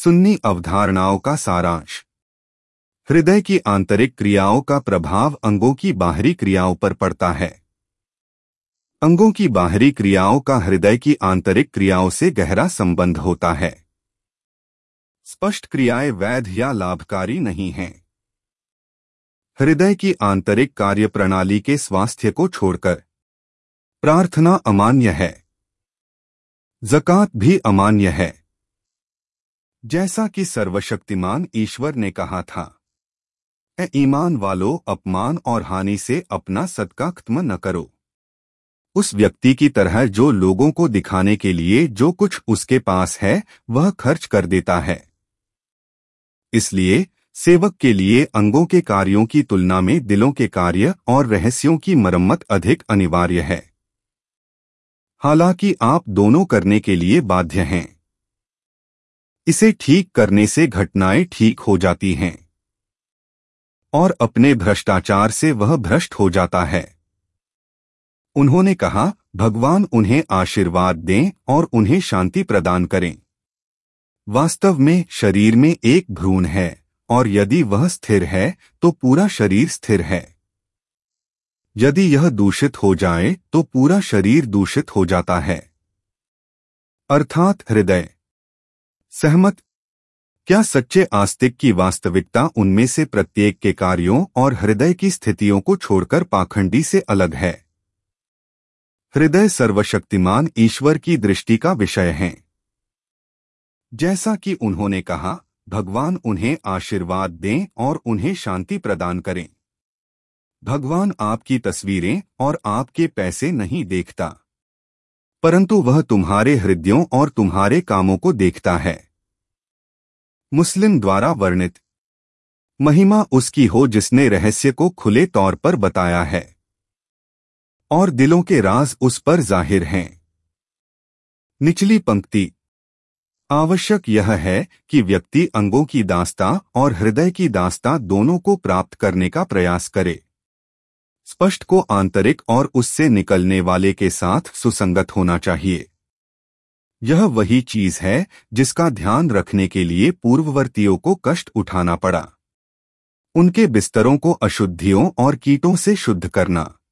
सुन्नी अवधारणाओं का सारांश। हृदय की आंतरिक क्रियाओं का प्रभाव अंगों की बाहरी क्रियाओं पर पड़ता है। अंगों की बाहरी क्रियाओं का हृदय की आंतरिक क्रियाओं से गहरा संबंध होता है। स्पष्ट क्रियाएं वैध या लाभकारी नहीं हैं। हृदय की आंतरिक कार्यप्रणाली के स्वास्थ्य को छोड़कर प्रार्थना अमान्य है, ज़कात भी अमान्य है। जैसा कि सर्वशक्तिमान ईश्वर ने कहा था, ए ईमान वालों, अपमान और हानि से अपना सदका खत्म न करो। उस व्यक्ति की तरह जो लोगों को दिखाने के लिए जो कुछ उसके पास है वह खर्च कर देता है। इसलिए सेवक के लिए अंगों के कार्यों की तुलना में दिलों के कार्य और रहस्यों की मरम्मत अधिक अनिवार्य है। हालांकि आप दोनों करने के लिए बाध्य हैं। इसे ठीक करने से घटनाएं ठीक हो जाती हैं और अपने भ्रष्टाचार से वह भ्रष्ट हो जाता है। उन्होंने कहा, भगवान उन्हें आशीर्वाद दें और उन्हें शांति प्रदान करें। वास्तव में शरीर में एक भ्रूण है और यदि वह स्थिर है तो पूरा शरीर स्थिर है। यदि यह दूषित हो जाए तो पूरा शरीर दूषित हो जाता है। अर्थात हृदय। सहमत? क्या सच्चे आस्तिक की वास्तविकता उनमें से प्रत्येक के कार्यों और हृदय की स्थितियों को छोड़कर पाखंडी से अलग है? हृदय सर्वशक्तिमान ईश्वर की दृष्टि का विषय है। जैसा कि उन्होंने कहा, भगवान उन्हें आशीर्वाद दें और उन्हें शांति प्रदान करें। भगवान आपकी तस्वीरें और आपके पैसे नहीं देखता, परंतु वह तुम्हारे हृदयों और तुम्हारे कामों को देखता है। मुस्लिम द्वारा वर्णित। महिमा उसकी हो जिसने रहस्य को खुले तौर पर बताया है और दिलों के राज उस पर जाहिर हैं। निचली पंक्ति। आवश्यक यह है कि व्यक्ति अंगों की दास्ता और हृदय की दास्ता दोनों को प्राप्त करने का प्रयास करे। स्पष्ट को आंतरिक और उससे निकलने वाले के साथ सुसंगत होना चाहिए। यह वही चीज है जिसका ध्यान रखने के लिए पूर्ववर्तियों को कष्ट उठाना पड़ा। उनके बिस्तरों को अशुद्धियों और कीटों से शुद्ध करना।